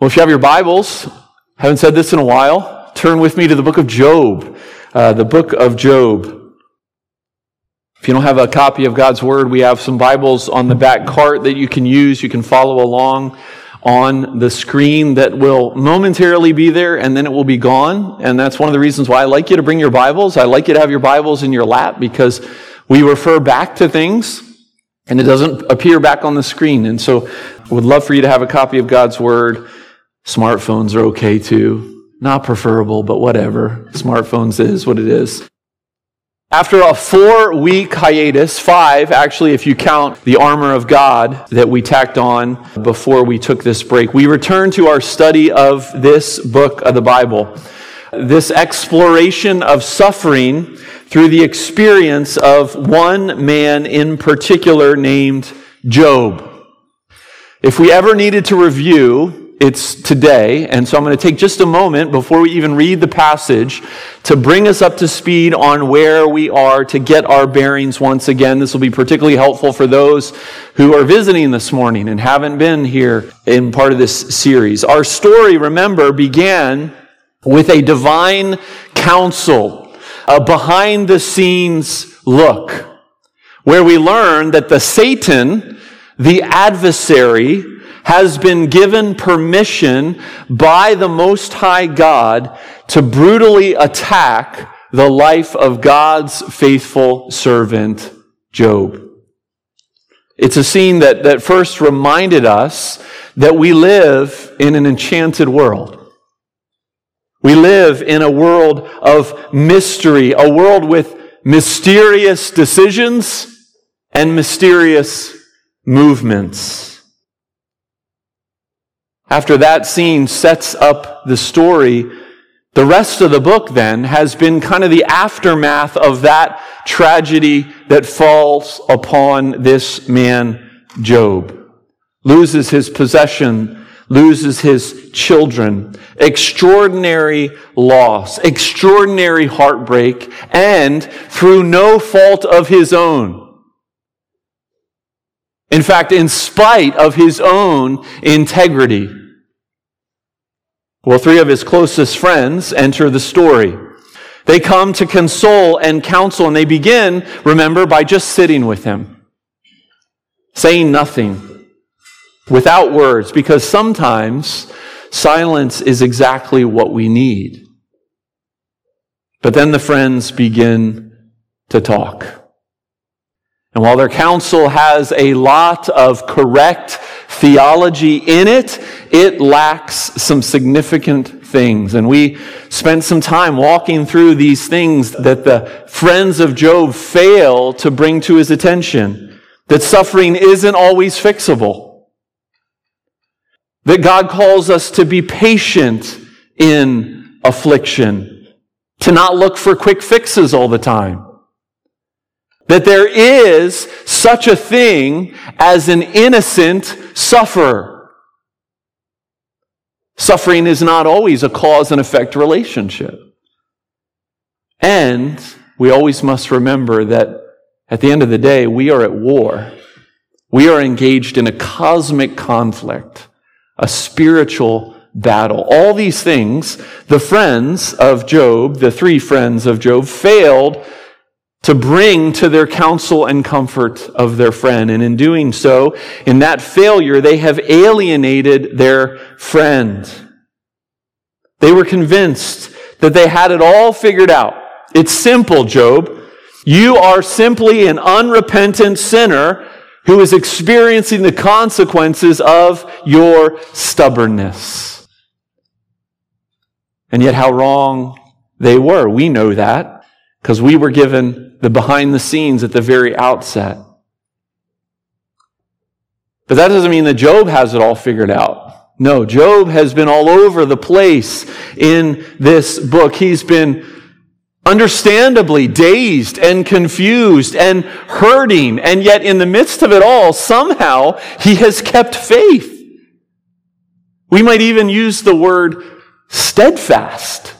Well, if you have your Bibles, haven't said this in a while, turn with me to the book of Job. The book of Job. If you don't have a copy of God's Word, we have some Bibles on the back cart that you can use. You can follow along on the screen that will momentarily be there, and then it will be gone. And that's one of the reasons why I like you to bring your Bibles. I like you to have your Bibles in your lap, because we refer back to things, and it doesn't appear back on the screen. And so I would love for you to have a copy of God's Word. Smartphones are okay too. Not preferable, but whatever. Smartphones is what it is. After a 4-week hiatus, 5 actually if you count the armor of God that we tacked on before we took this break, we returned to our study of this book of the Bible. This exploration of suffering through the experience of one man in particular named Job. If we ever needed to review, it's today, and so I'm going to take just a moment before we even read the passage to bring us up to speed on where we are, to get our bearings once again. This will be particularly helpful for those who are visiting this morning and haven't been here in part of this series. Our story, remember, began with a divine counsel, a behind-the-scenes look, where we learn that Satan, the adversary, has been given permission by the Most High God to brutally attack the life of God's faithful servant, Job. It's a scene that first reminded us that we live in an enchanted world. We live in a world of mystery, a world with mysterious decisions and mysterious movements. After that scene sets up the story, the rest of the book then has been kind of the aftermath of that tragedy that falls upon this man, Job. Loses his possession, loses his children, extraordinary loss, extraordinary heartbreak, and through no fault of his own. In fact, in spite of his own integrity. Well, 3 of his closest friends enter the story. They come to console and counsel, and they begin, remember, by just sitting with him, saying nothing, without words, because sometimes silence is exactly what we need. But then the friends begin to talk. And while their counsel has a lot of correct theology in it, it lacks some significant things. And we spent some time walking through these things that the friends of Job fail to bring to his attention. That suffering isn't always fixable. That God calls us to be patient in affliction. To not look for quick fixes all the time. That there is such a thing as an innocent sufferer. Suffering is not always a cause and effect relationship. And we always must remember that at the end of the day, we are at war. We are engaged in a cosmic conflict, a spiritual battle. All these things, the friends of Job, the 3 friends of Job, failed to bring to their counsel and comfort of their friend. And in doing so, in that failure, they have alienated their friend. They were convinced that they had it all figured out. It's simple, Job. You are simply an unrepentant sinner who is experiencing the consequences of your stubbornness. And yet how wrong they were. We know that because we were given the behind the scenes at the very outset. But that doesn't mean that Job has it all figured out. No, Job has been all over the place in this book. He's been understandably dazed and confused and hurting, and yet in the midst of it all, somehow he has kept faith. We might even use the word steadfast.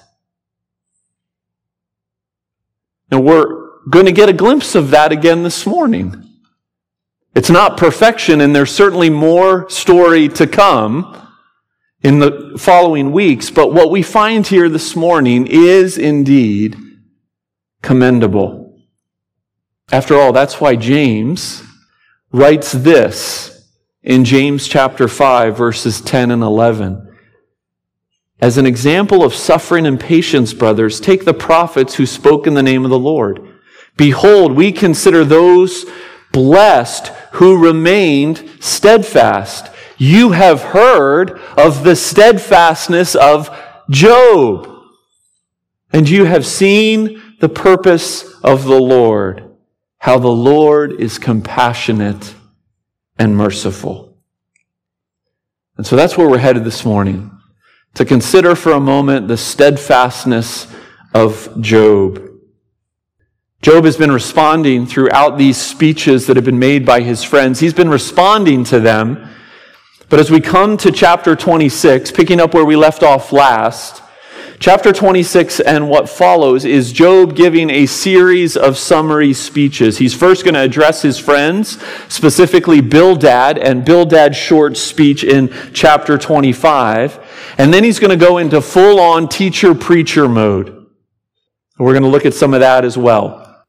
And we're going to get a glimpse of that again this morning. It's not perfection, and there's certainly more story to come in the following weeks, but what we find here this morning is indeed commendable. After all, that's why James writes this in James chapter 5, verses 10 and 11. As an example of suffering and patience, brothers, take the prophets who spoke in the name of the Lord. Behold, we consider those blessed who remained steadfast. You have heard of the steadfastness of Job, and you have seen the purpose of the Lord, how the Lord is compassionate and merciful. And so that's where we're headed this morning, to consider for a moment the steadfastness of Job. Job has been responding throughout these speeches that have been made by his friends. He's been responding to them. But as we come to chapter 26, picking up where we left off last, chapter 26 and what follows is Job giving a series of summary speeches. He's first going to address his friends, specifically Bildad, and Bildad's short speech in chapter 25. And then he's going to go into full-on teacher-preacher mode. We're going to look at some of that as well.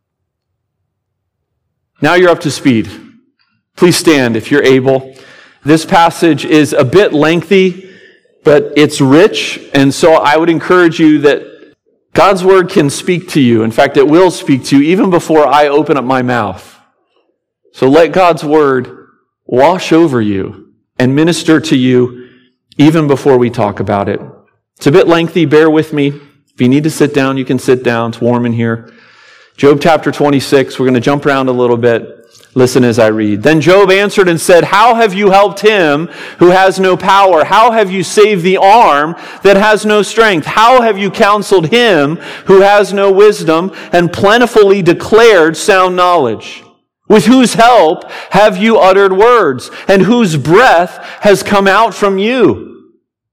Now you're up to speed. Please stand if you're able. This passage is a bit lengthy, but it's rich, and so I would encourage you that God's word can speak to you. In fact, it will speak to you even before I open up my mouth. So let God's word wash over you and minister to you even before we talk about it. It's a bit lengthy, bear with me. If you need to sit down, you can sit down. It's warm in here. Job chapter 26, we're going to jump around a little bit. Listen as I read. Then Job answered and said, how have you helped him who has no power? How have you saved the arm that has no strength? How have you counseled him who has no wisdom and plentifully declared sound knowledge? With whose help have you uttered words, and whose breath has come out from you?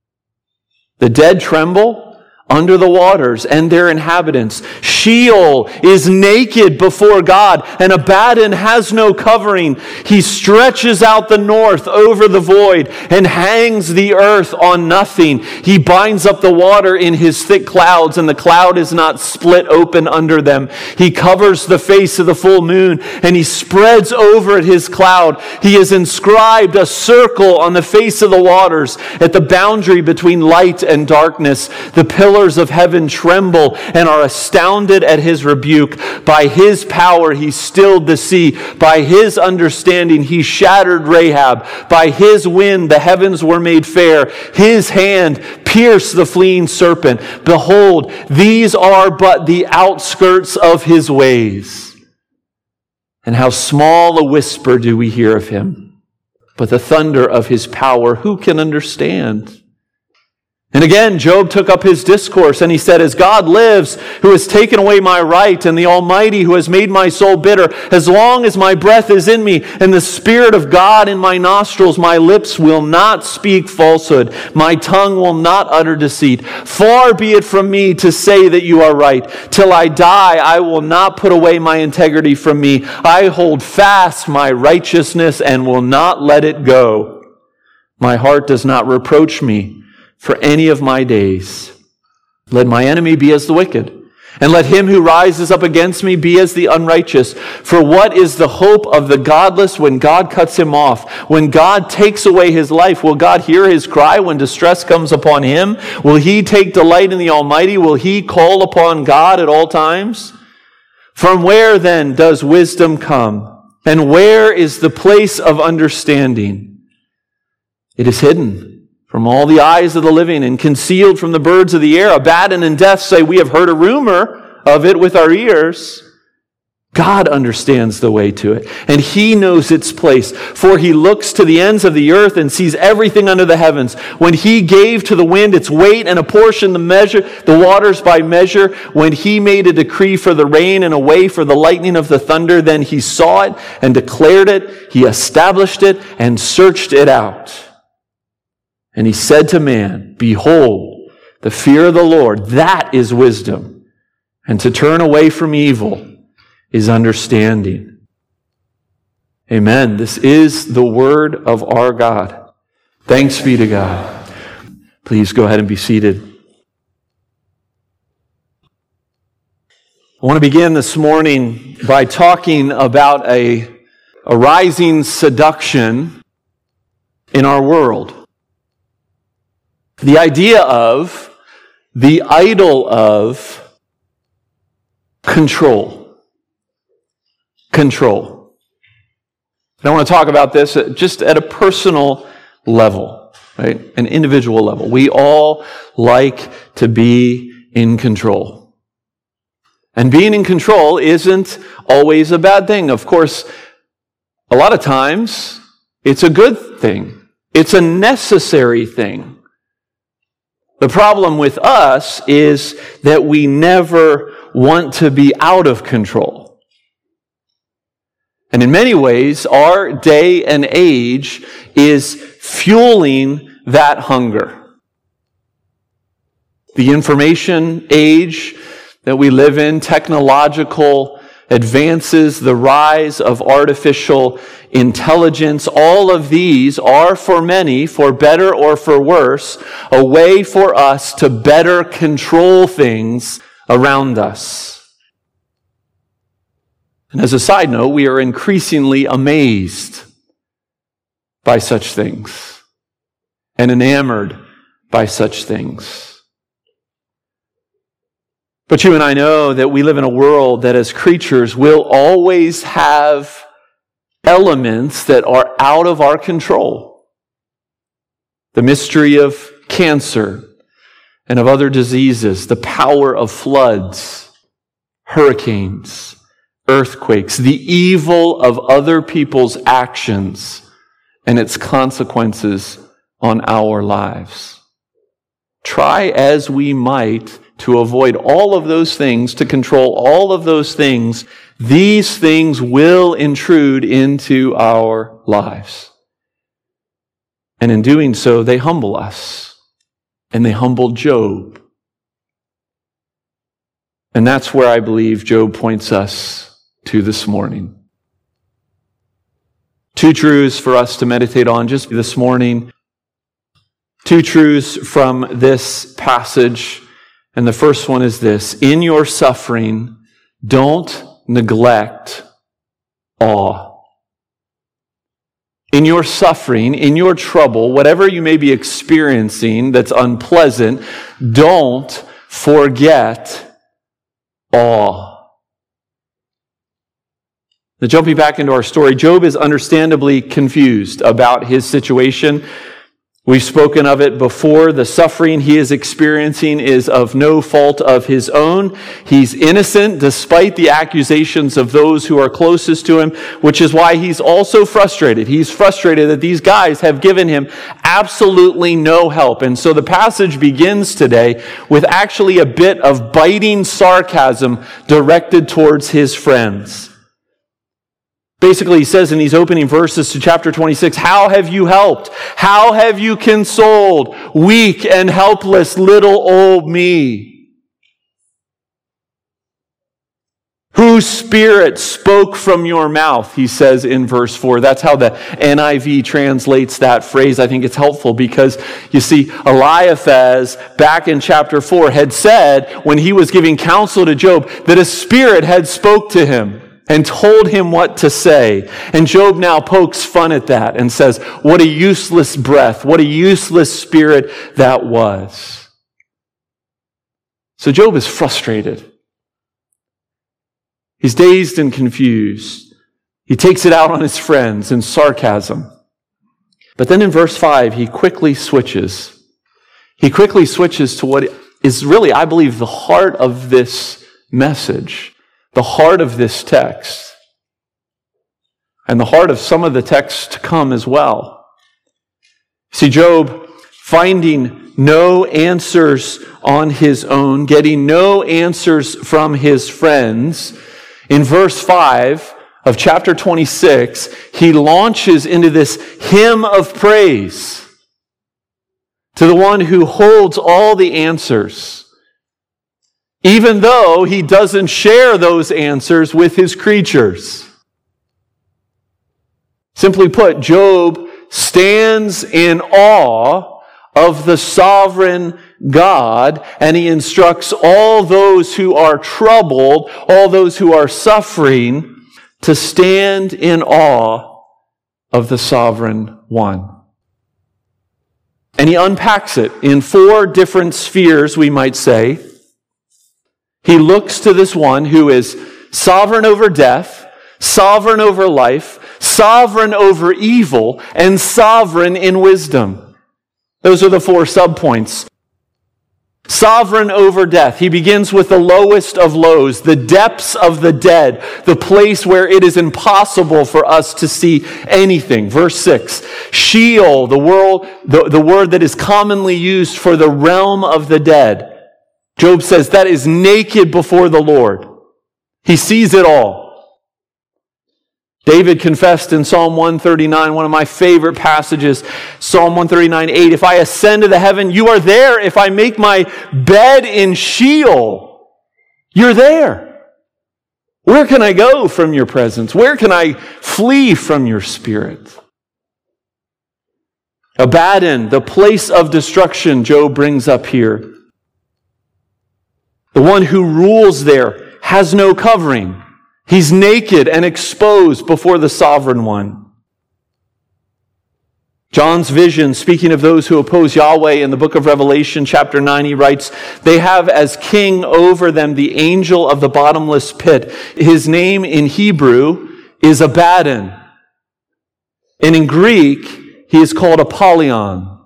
The dead tremble under the waters and their inhabitants. Sheol is naked before God, and Abaddon has no covering. He stretches out the north over the void and hangs the earth on nothing. He binds up the water in his thick clouds, and the cloud is not split open under them. He covers the face of the full moon, and he spreads over it his cloud. He has inscribed a circle on the face of the waters at the boundary between light and darkness. The pillars of heaven tremble and are astounded at his rebuke. By his power he stilled the sea. By his understanding he shattered Rahab. By his wind the heavens were made fair. His hand pierced the fleeing serpent. Behold, these are but the outskirts of his ways. And how small a whisper do we hear of him. But the thunder of his power, who can understand? And again, Job took up his discourse and he said, as God lives, who has taken away my right, and the Almighty who has made my soul bitter, as long as my breath is in me and the Spirit of God in my nostrils, my lips will not speak falsehood. My tongue will not utter deceit. Far be it from me to say that you are right. Till I die, I will not put away my integrity from me. I hold fast my righteousness and will not let it go. My heart does not reproach me for any of my days. Let my enemy be as the wicked, and let him who rises up against me be as the unrighteous. For what is the hope of the godless when God cuts him off? When God takes away his life, will God hear his cry when distress comes upon him? Will he take delight in the Almighty? Will he call upon God at all times? From where then does wisdom come? And where is the place of understanding? It is hidden from all the eyes of the living and concealed from the birds of the air. Abaddon and death say, we have heard a rumor of it with our ears. God understands the way to it, and he knows its place. For he looks to the ends of the earth and sees everything under the heavens. When he gave to the wind its weight and apportioned the waters by measure, when he made a decree for the rain and a way for the lightning of the thunder, then he saw it and declared it. He established it and searched it out. And he said to man, behold, the fear of the Lord, that is wisdom. And to turn away from evil is understanding. Amen. This is the word of our God. Thanks be to God. Please go ahead and be seated. I want to begin this morning by talking about a rising seduction in our world. The idea of, the idol of control. Control. And I want to talk about this just at a personal level, right? An individual level. We all like to be in control. And being in control isn't always a bad thing. Of course, a lot of times it's a good thing. It's a necessary thing. The problem with us is that we never want to be out of control. And in many ways, our day and age is fueling that hunger. The information age that we live in, technological advances, the rise of artificial intelligence, all of these are for many, for better or for worse, a way for us to better control things around us. And as a side note, we are increasingly amazed by such things and enamored by such things. But you and I know that we live in a world that as creatures will always have elements that are out of our control. The mystery of cancer and of other diseases, the power of floods, hurricanes, earthquakes, the evil of other people's actions and its consequences on our lives. Try as we might to avoid all of those things, to control all of those things, these things will intrude into our lives. And in doing so, they humble us. And they humbled Job. And that's where I believe Job points us to this morning. Two truths for us to meditate on just this morning. Two truths from this passage. And the first one is this: in your suffering, don't neglect awe. In your suffering, in your trouble, whatever you may be experiencing that's unpleasant, don't forget awe. Now, jumping back into our story, Job is understandably confused about his situation. We've spoken of it before. The suffering he is experiencing is of no fault of his own. He's innocent despite the accusations of those who are closest to him, which is why he's also frustrated. He's frustrated that these guys have given him absolutely no help. And so the passage begins today with actually a bit of biting sarcasm directed towards his friends. Basically, he says in these opening verses to chapter 26, how have you helped? How have you consoled weak and helpless little old me? Whose spirit spoke from your mouth, he says in verse 4. That's how the NIV translates that phrase. I think it's helpful because, you see, Eliphaz, back in chapter 4, had said, when he was giving counsel to Job, that a spirit had spoke to him and told him what to say. And Job now pokes fun at that and says, what a useless breath, what a useless spirit that was. So Job is frustrated. He's dazed and confused. He takes it out on his friends in sarcasm. But then in verse 5, he quickly switches. He quickly switches to what is really, I believe, the heart of this message. The heart of this text, and the heart of some of the texts to come as well. See, Job, finding no answers on his own, getting no answers from his friends, in verse 5 of chapter 26, he launches into this hymn of praise to the one who holds all the answers, even though he doesn't share those answers with his creatures. Simply put, Job stands in awe of the sovereign God, and he instructs all those who are troubled, all those who are suffering, to stand in awe of the sovereign one. And he unpacks it in 4 different spheres, we might say. He looks to this one who is sovereign over death, sovereign over life, sovereign over evil, and sovereign in wisdom. Those are the 4 subpoints. Sovereign over death. He begins with the lowest of lows, the depths of the dead, the place where it is impossible for us to see anything. Verse 6, Sheol, the word that is commonly used for the realm of the dead. Job says that is naked before the Lord. He sees it all. David confessed in Psalm 139, one of my favorite passages, Psalm 139:8, if I ascend to the heaven, you are there. If I make my bed in Sheol, you're there. Where can I go from your presence? Where can I flee from your spirit? Abaddon, the place of destruction, Job brings up here. The one who rules there has no covering. He's naked and exposed before the sovereign one. John's vision, speaking of those who oppose Yahweh in the book of Revelation, chapter 9, he writes, they have as king over them the angel of the bottomless pit. His name in Hebrew is Abaddon. And in Greek, he is called Apollyon.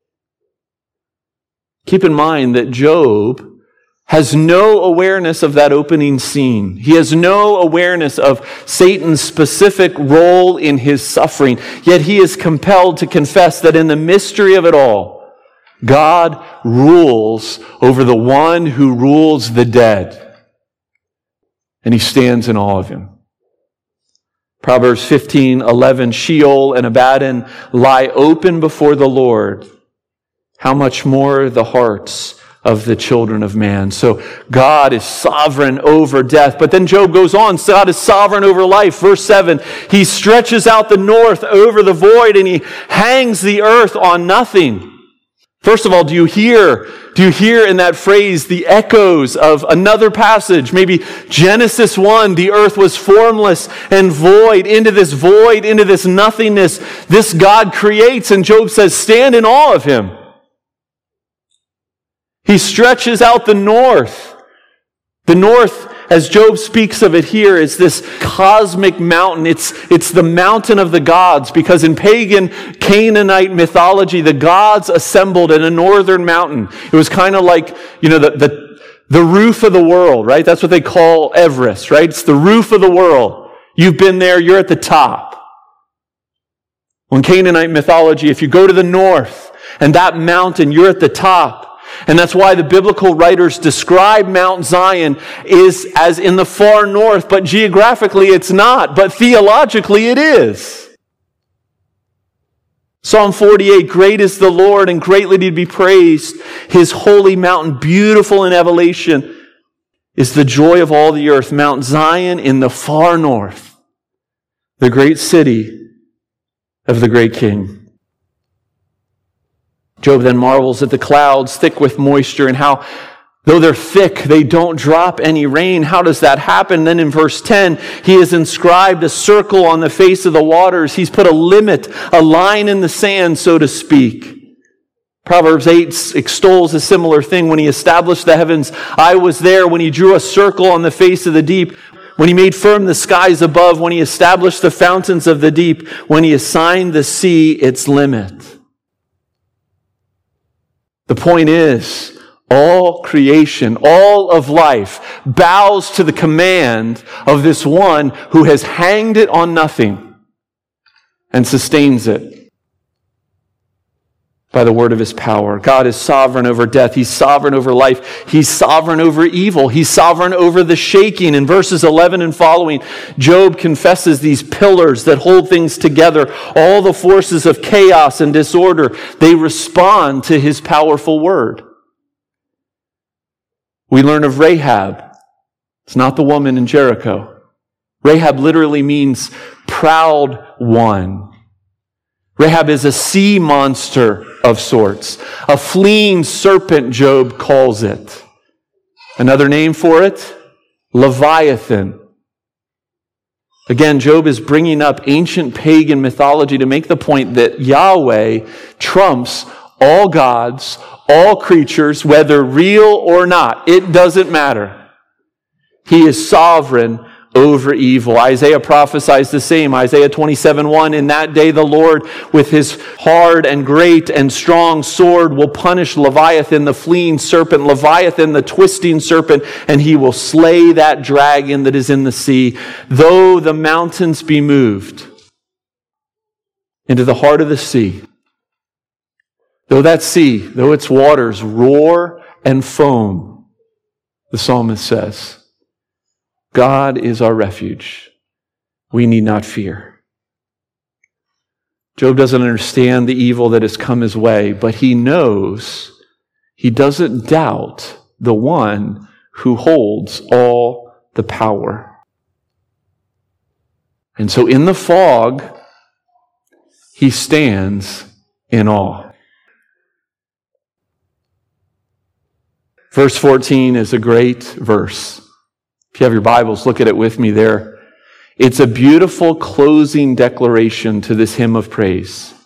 Keep in mind that Job has no awareness of that opening scene. He has no awareness of Satan's specific role in his suffering. Yet he is compelled to confess that in the mystery of it all, God rules over the one who rules the dead. And he stands in awe of him. Proverbs 15:11, Sheol and Abaddon lie open before the Lord. How much more the hearts of the children of man. So God is sovereign over death. But then Job goes on, God is sovereign over life. Verse 7, he stretches out the north over the void and he hangs the earth on nothing. First of all, do you hear in that phrase the echoes of another passage? Maybe Genesis 1, the earth was formless and void, into this nothingness. This God creates, and Job says, stand in awe of him. He stretches out the north. The north, as Job speaks of it here, is this cosmic mountain. It's the mountain of the gods, because in pagan Canaanite mythology, the gods assembled in a northern mountain. It was kind of like, the roof of the world, right? That's what they call Everest, right? It's the roof of the world. You've been there, you're at the top. Well, in Canaanite mythology, if you go to the north and that mountain, you're at the top. And that's why the biblical writers describe Mount Zion as in the far north, but geographically it's not, but theologically it is. Psalm 48, great is the Lord and greatly to be praised. His holy mountain, beautiful in elevation, is the joy of all the earth. Mount Zion in the far north, the great city of the great King. Job then marvels at the clouds thick with moisture and how, though they're thick, they don't drop any rain. How does that happen? Then in verse 10, he has inscribed a circle on the face of the waters. He's put a limit, a line in the sand, so to speak. Proverbs 8 extols a similar thing. When he established the heavens, I was there. When he drew a circle on the face of the deep, when he made firm the skies above, when he established the fountains of the deep, when he assigned the sea its limit. The point is, all creation, all of life bows to the command of this one who has hanged it on nothing and sustains it by the word of his power. God is sovereign over death. He's sovereign over life. He's sovereign over evil. He's sovereign over the shaking. In verses 11 and following, Job confesses these pillars that hold things together. All the forces of chaos and disorder, they respond to his powerful word. We learn of Rahab. It's not the woman in Jericho. Rahab literally means proud one. Rahab is a sea monster of sorts. A fleeing serpent, Job calls it. Another name for it, Leviathan. Again, Job is bringing up ancient pagan mythology to make the point that Yahweh trumps all gods, all creatures, whether real or not. It doesn't matter. He is sovereign over evil. Isaiah prophesies the same. Isaiah 27:1, in that day the Lord with his hard and great and strong sword will punish Leviathan, the fleeing serpent, Leviathan, the twisting serpent, and he will slay that dragon that is in the sea. Though the mountains be moved into the heart of the sea, though that sea, though its waters roar and foam, the psalmist says, God is our refuge. We need not fear. Job doesn't understand the evil that has come his way, but he knows, he doesn't doubt the one who holds all the power. And so in the fog, he stands in awe. Verse 14 is a great verse. If you have your Bibles, look at it with me there. It's a beautiful closing declaration to this hymn of praise.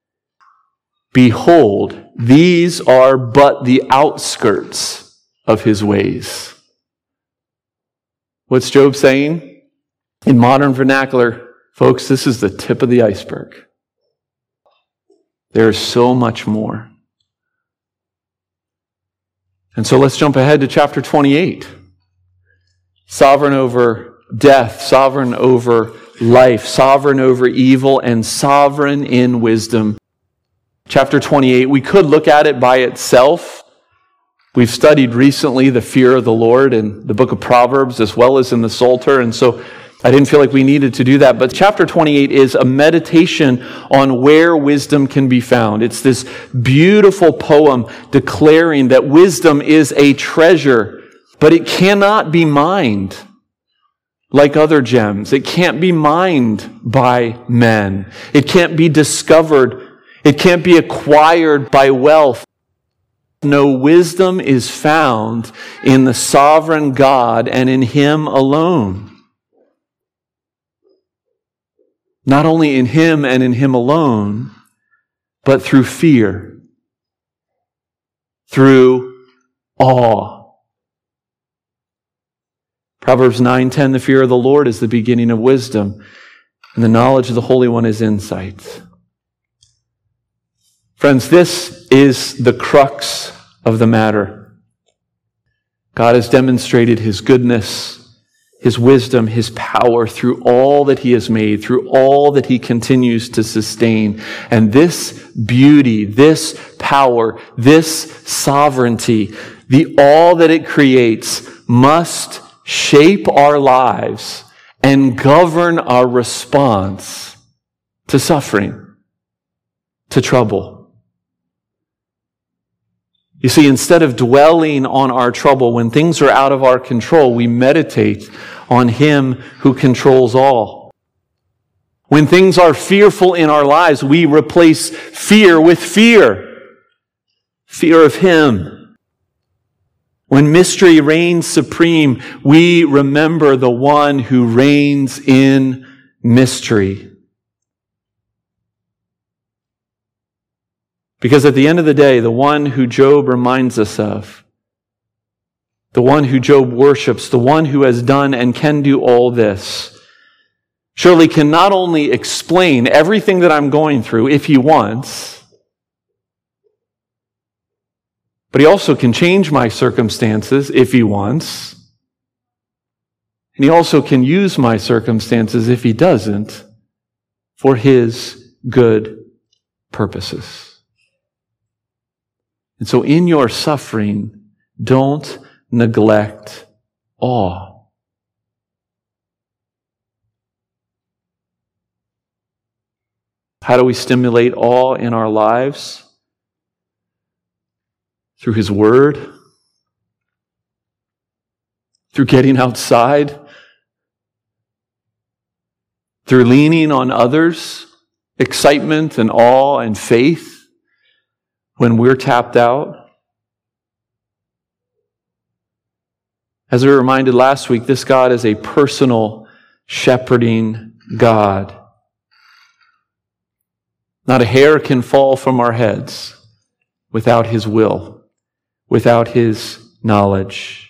Behold, these are but the outskirts of his ways. What's Job saying? In modern vernacular, folks, this is the tip of the iceberg. There's so much more. And so let's jump ahead to chapter 28. Sovereign over death, sovereign over life, sovereign over evil, and sovereign in wisdom. Chapter 28, we could look at it by itself. We've studied recently the fear of the Lord in the book of Proverbs as well as in the Psalter, and so I didn't feel like we needed to do that. But chapter 28 is a meditation on where wisdom can be found. It's this beautiful poem declaring that wisdom is a treasure, but it cannot be mined like other gems. It can't be mined by men. It can't be discovered. It can't be acquired by wealth. No, wisdom is found in the sovereign God and in Him alone. Not only in Him and in Him alone, but through fear, through awe. Proverbs 9:10, the fear of the Lord is the beginning of wisdom, and the knowledge of the Holy One is insight. Friends, this is the crux of the matter. God has demonstrated His goodness, His wisdom, His power through all that He has made, through all that He continues to sustain. And this beauty, this power, this sovereignty, all that it creates must shape our lives and govern our response to suffering, to trouble. You see, instead of dwelling on our trouble, when things are out of our control, we meditate on Him who controls all. When things are fearful in our lives, we replace fear with fear. Fear of Him. When mystery reigns supreme, we remember the one who reigns in mystery. Because at the end of the day, the one who Job reminds us of, the one who Job worships, the one who has done and can do all this, surely can not only explain everything that I'm going through if He wants, but He also can change my circumstances if He wants. And He also can use my circumstances if He doesn't for His good purposes. And so in your suffering, don't neglect awe. How do we stimulate awe in our lives? Through His Word, through getting outside, through leaning on others excitement and awe and faith when we're tapped out? As we were reminded last week, this God is a personal shepherding God. Not a hair can fall from our heads without His will, without His knowledge.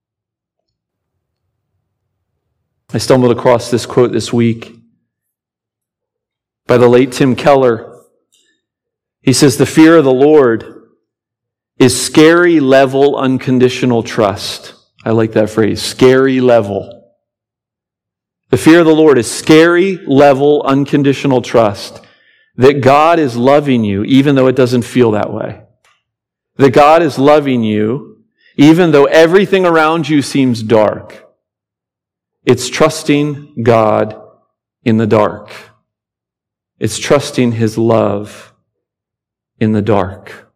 I stumbled across this quote this week by the late Tim Keller. He says, "The fear of the Lord is scary level unconditional trust." I like that phrase, scary level. The fear of the Lord is scary level unconditional trust that God is loving you even though it doesn't feel that way. That God is loving you even though everything around you seems dark. It's trusting God in the dark. It's trusting His love in the dark.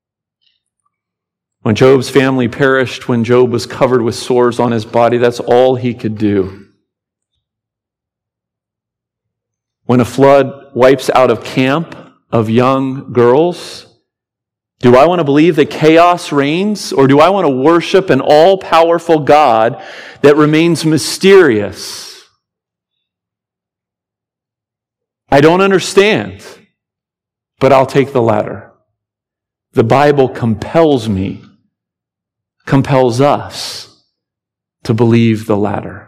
When Job's family perished, when Job was covered with sores on his body, that's all he could do. When a flood wipes out a camp of young girls, do I want to believe that chaos reigns, or do I want to worship an all-powerful God that remains mysterious? I don't understand, but I'll take the latter. The Bible compels me, compels us to believe the latter.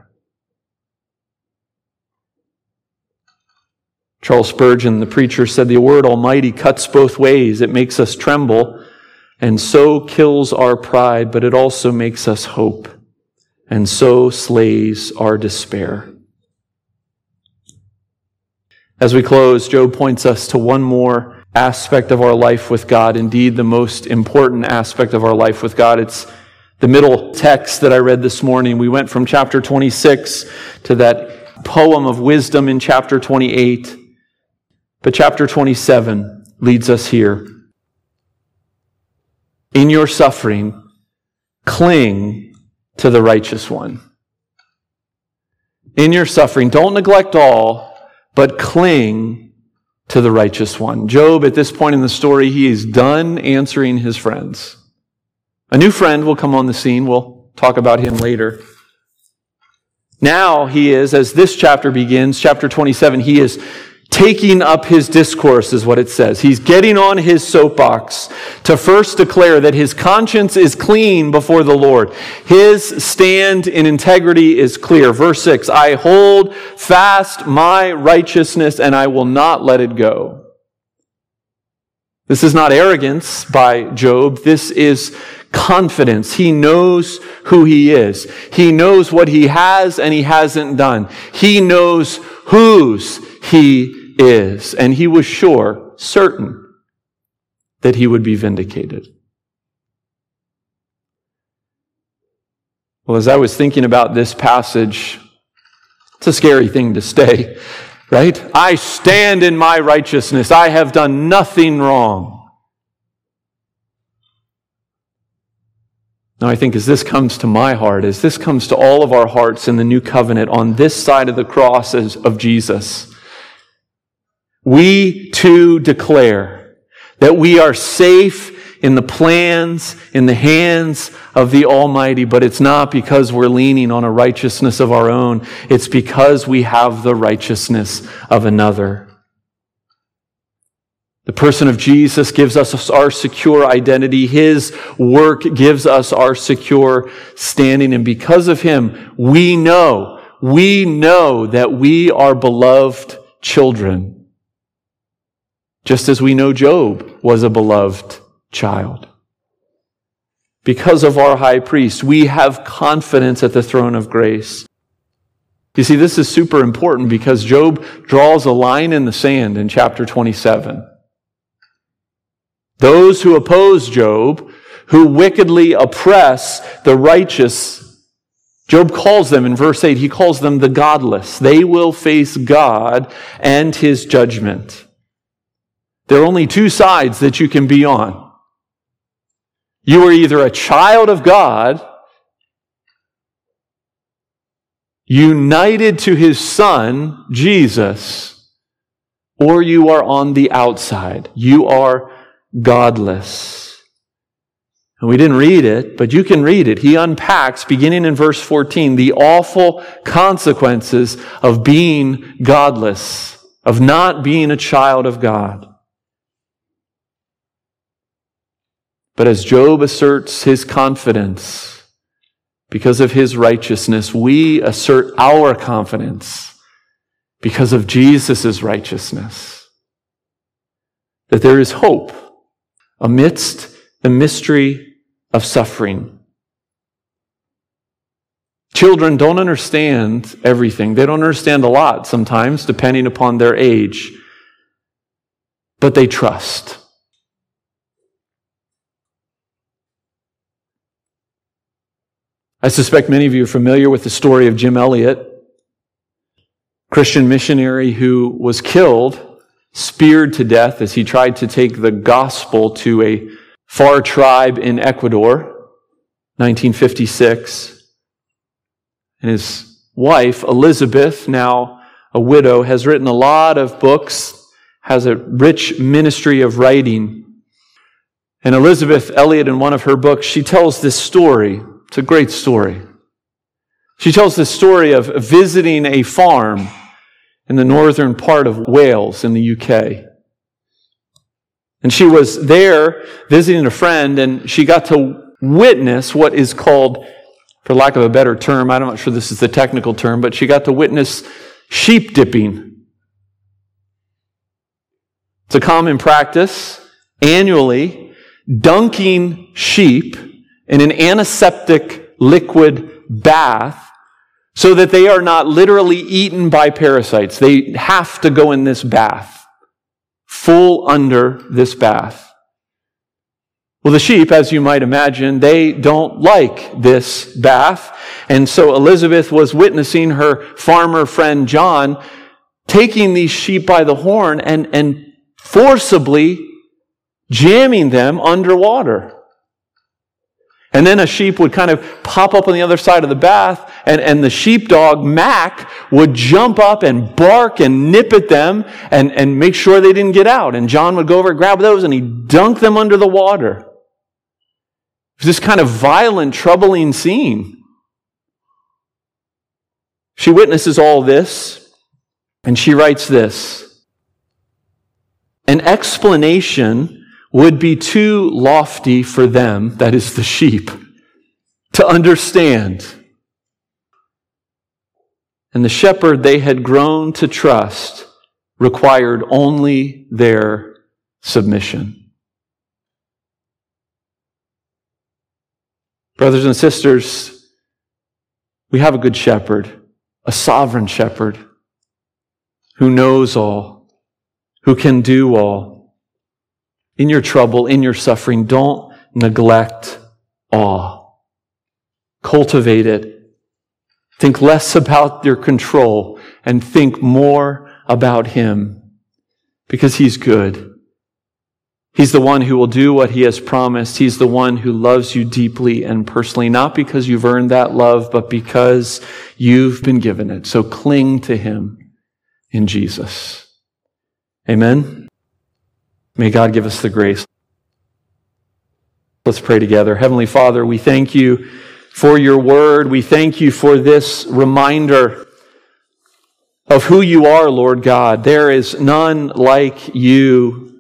Charles Spurgeon, the preacher, said, "The word Almighty cuts both ways. It makes us tremble and so kills our pride, but it also makes us hope and so slays our despair." As we close, Job points us to one more aspect of our life with God, indeed the most important aspect of our life with God. It's the middle text that I read this morning. We went from chapter 26 to that poem of wisdom in chapter 28. But chapter 27 leads us here. In your suffering, cling to the righteous one. In your suffering, don't neglect all, but cling to the righteous one. Job, at this point in the story, he is done answering his friends. A new friend will come on the scene. We'll talk about him later. Now he is, as this chapter begins, chapter 27, he is taking up his discourse, is what it says. He's getting on his soapbox to first declare that his conscience is clean before the Lord. His stand in integrity is clear. Verse 6, "I hold fast my righteousness and I will not let it go." This is not arrogance by Job. This is confidence. He knows who he is. He knows what he has and he hasn't done. He knows whose he is. And he was sure, certain, that he would be vindicated. Well, as I was thinking about this passage, it's a scary thing to say, right? I stand in my righteousness. I have done nothing wrong. Now, I think as this comes to my heart, as this comes to all of our hearts in the new covenant on this side of the cross of Jesus, we too declare that we are safe in the plans, in the hands of the Almighty, but it's not because we're leaning on a righteousness of our own. It's because we have the righteousness of another. The person of Jesus gives us our secure identity. His work gives us our secure standing. And because of Him, we know that we are beloved children. Just as we know Job was a beloved child. Because of our high priest, we have confidence at the throne of grace. You see, this is super important because Job draws a line in the sand in chapter 27. Those who oppose Job, who wickedly oppress the righteous, Job calls them, in verse 8, he calls them the godless. They will face God and His judgment. There are only two sides that you can be on. You are either a child of God, united to His Son, Jesus, or you are on the outside. You are godless. And we didn't read it, but you can read it. He unpacks, beginning in verse 14, the awful consequences of being godless, of not being a child of God. But as Job asserts his confidence because of his righteousness, we assert our confidence because of Jesus' righteousness. That there is hope amidst the mystery of suffering. Children don't understand everything. They don't understand a lot sometimes, depending upon their age. But they trust. I suspect many of you are familiar with the story of Jim Elliot, Christian missionary who was killed, speared to death as he tried to take the gospel to a far tribe in Ecuador, 1956. And his wife, Elizabeth, now a widow, has written a lot of books, has a rich ministry of writing. And Elizabeth Elliot, in one of her books, she tells this story. It's a great story. She tells the story of visiting a farm in the northern part of Wales in the UK. And she was there visiting a friend, and she got to witness what is called, for lack of a better term, I'm not sure this is the technical term, but she got to witness sheep dipping. It's a common practice annually, dunking sheep in an antiseptic liquid bath so that they are not literally eaten by parasites. They have to go in this bath, full under this bath. Well, the sheep, as you might imagine, they don't like this bath. And so Elizabeth was witnessing her farmer friend John taking these sheep by the horn and forcibly jamming them underwater. And then a sheep would kind of pop up on the other side of the bath, and the sheepdog, Mac, would jump up and bark and nip at them and make sure they didn't get out. And John would go over and grab those, and he'd dunk them under the water. It was this kind of violent, troubling scene. She witnesses all this, and she writes this: an explanation would be too lofty for them, that is the sheep, to understand. And the shepherd they had grown to trust required only their submission. Brothers and sisters, we have a good shepherd, a sovereign shepherd, who knows all, who can do all. In your trouble, in your suffering, don't neglect awe. Cultivate it. Think less about your control and think more about Him, because He's good. He's the one who will do what He has promised. He's the one who loves you deeply and personally, not because you've earned that love, but because you've been given it. So cling to Him in Jesus. Amen. May God give us the grace. Let's pray together. Heavenly Father, we thank you for your word. We thank you for this reminder of who you are, Lord God. There is none like you.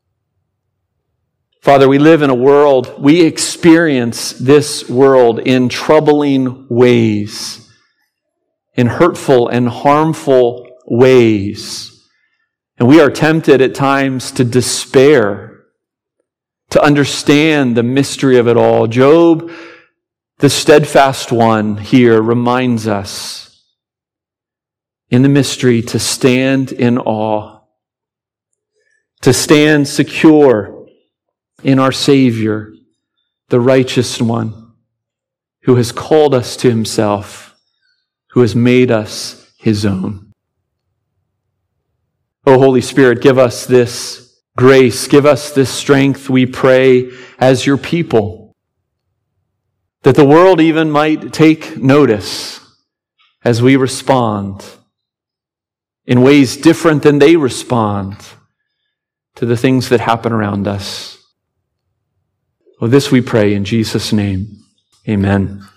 Father, we live in a world, we experience this world in troubling ways, in hurtful and harmful ways. And we are tempted at times to despair, to understand the mystery of it all. Job, the steadfast one here, reminds us in the mystery to stand in awe, to stand secure in our Savior, the righteous one, who has called us to Himself, who has made us His own. Oh, Holy Spirit, give us this grace, give us this strength, we pray, as your people, that the world even might take notice as we respond in ways different than they respond to the things that happen around us. Oh, this we pray in Jesus' name. Amen.